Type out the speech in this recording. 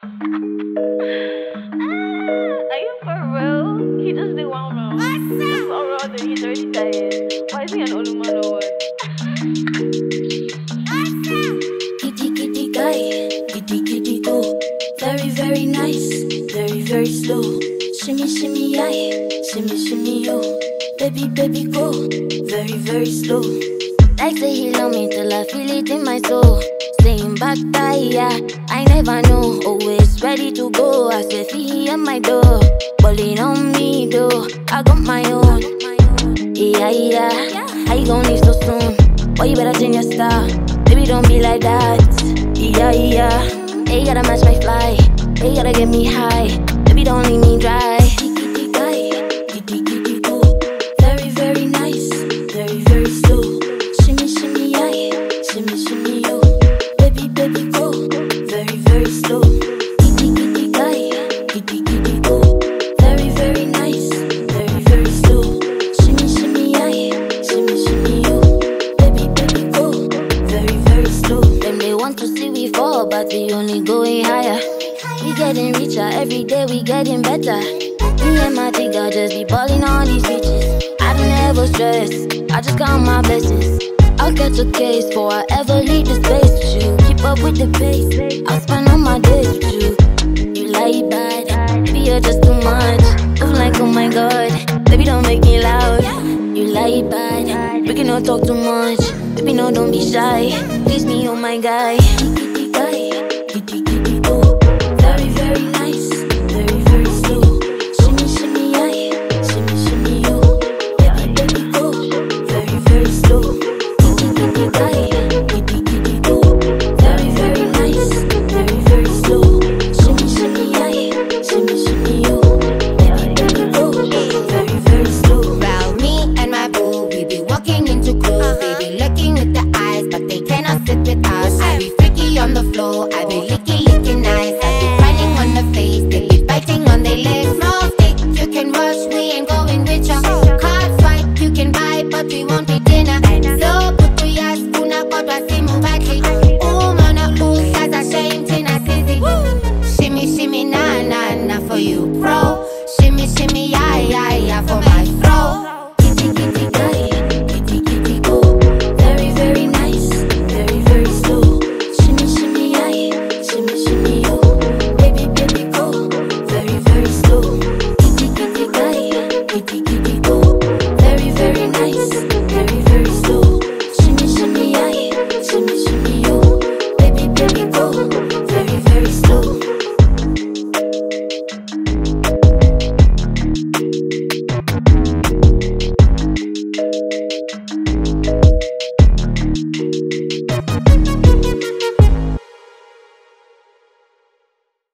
Are you for real? He just did one round. Just one round and he's already tired. Why is he an Oluman or what? Kitty kitty guy, kitty kitty go. Very very nice, very very slow. Shimmy shimmy I, shimmy shimmy yo. Baby baby go, very very slow. Like say he love me till I feel it in my soul. Staying back yeah, I never know. Always ready to go. I swear he at my door, balling on me though. I got my own. Yeah. How you gon' leave so soon? Boy, you better change your style. Baby, don't be like that. Yeah. Hey, you gotta match my fly. Hey, you gotta get me high. Baby, don't leave me dry. Kitty guy, kitty go. Very very nice, very very slow. Shimmy shimmy I, shimmy yo. Baby go. Very very slow. Kitty guy, kitty go. Very very nice, very very slow. Shimmy I, shimmy yo. Baby go. Very very slow. Them they want to see we fall, but we only going higher. We getting richer every day, we getting better. Me and my digger just be balling on these bitches. I don't ever stress, I just count my blessings. I'll catch a case before I ever leave the space with you. Keep up with the pace, I'll spend all my days with you. You like bad, baby you're just too much. I'm like oh my god, baby don't make me loud. You like bad, we can not talk too much. Baby no don't be shy, please me oh my guy.